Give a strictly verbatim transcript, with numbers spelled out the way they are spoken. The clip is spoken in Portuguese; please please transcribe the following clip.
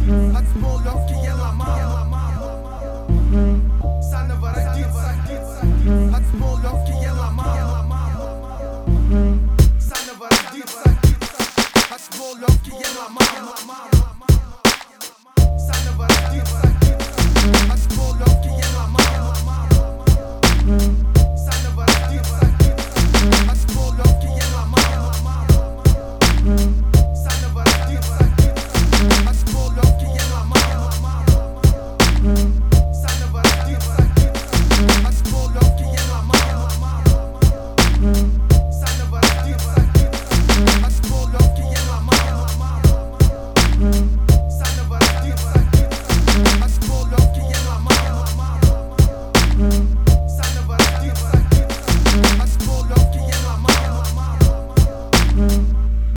Hatsbolowki ela mama. Sana varaditsa. Hatsbolowki ela mama. Sana varaditsa. Hatsbolowki ela mama. Sana varaditsa.